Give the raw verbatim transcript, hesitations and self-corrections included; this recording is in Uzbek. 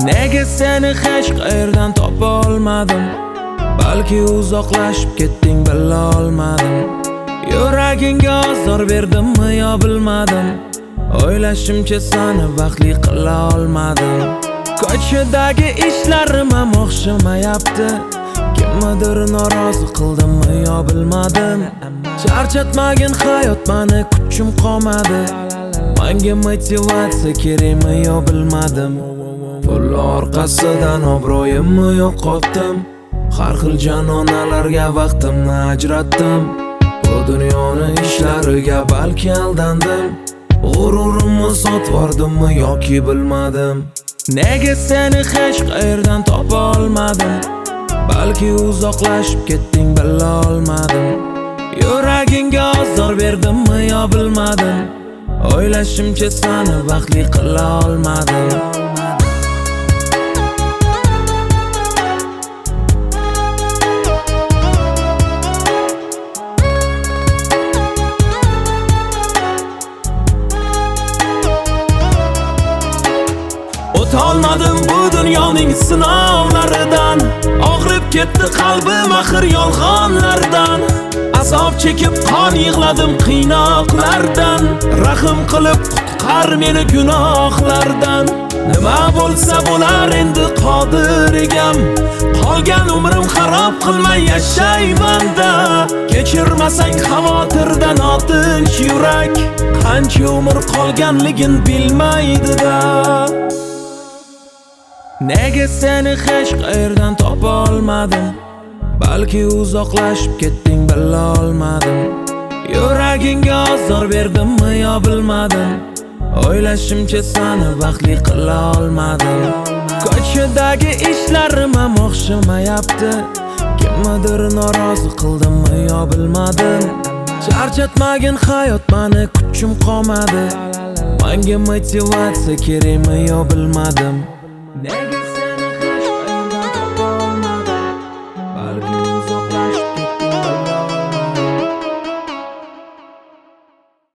Nega seni hech qayerdan topa olmadim? Balki uzoqlashib ketding, bila olmadim. Yuragingga ozor berdimmi yo bilmadim. O'ylashimcha seni baxtli qila olmadim. Ko'chadagi ishlarim ham o'xshamayapti. Kimnidir norozi qildimmi yo bilmadim. Charchatmagin hayot, meni kuchim qolmadi. Menga motivatsiya kerakmi yo bilmadim. Pul orqasidan obro'yimni yo'qotdim. Har xil janonalarga vaqtimni ajratdim. Bu dunyoni ishlariga balki aldandim. G'ururimni sotvordimmi yoki bilmadim. Nega seni hech qayerdan topa olmadim? Balki uzoqlashib ketding, bila olmadim. Yuragingga ozor berdimmi yo bilmadim. O'ylashimcha seni baxtli qila olmadim. O'tolmadim bu dunyoning sinovlaridan. Og'rib ketdi qalbim axir yolg'onlardan. Azob chekib qon yig'ladim qiynoqlardan. Rahim qilib qutqar meni gunohlardan. Nima bo'lsa bo'lar endi qodir egam. Qolgan umrim xarob qilmay yashayman-da. Kechirmasang xavotirdan otinch yurak. Qancha umr qolganligin bilmaydi-da. Nega seni hech qayerdan topa olmadim? Balki uzoqlashib ketding, bila olmadim. Yuragingga ozor berdimmi yo bilmadim. O'ylashimcha seni baxtli qila olmadim. Ko'chadagi ishlarim ham o'xshamayapti. Kimnidir norozi qildimmi yo bilmadim. Charchatmagin hayot, meni kuchim qolmadi. Menga motivatsiya kerakmi yo bilmadim. Nega